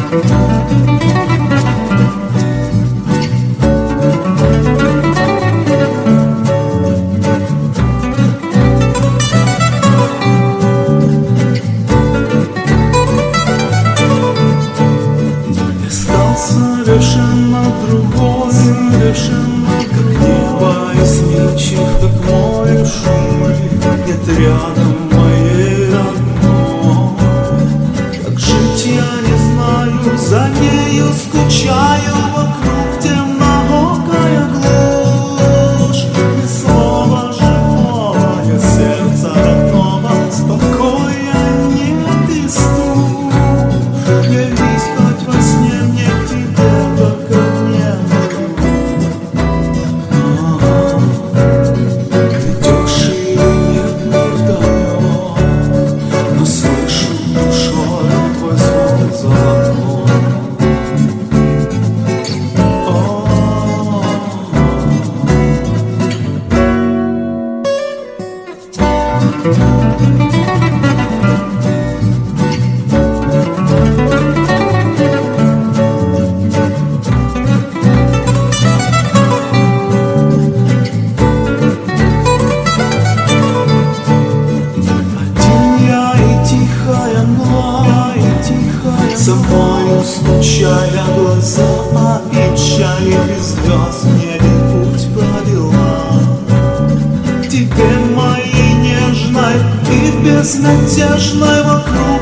Совершенно другой, совершенно как небо из ничьих, как море шумы. Нет рядом моей родной. Как жить я не знаю, за нею скучаю. Вокруг темноокая глушь. Ни слова живого, сердца родного, спокоя нет и сну. Явись хоть во сне мне к тебе, только мне. Идешь или нет, не вдвоем, но слышу душой твой звук золотой. За мною стучая глаза, и чай без слез в небе путь провела. Тебе моей нежной и безмятежной вокруг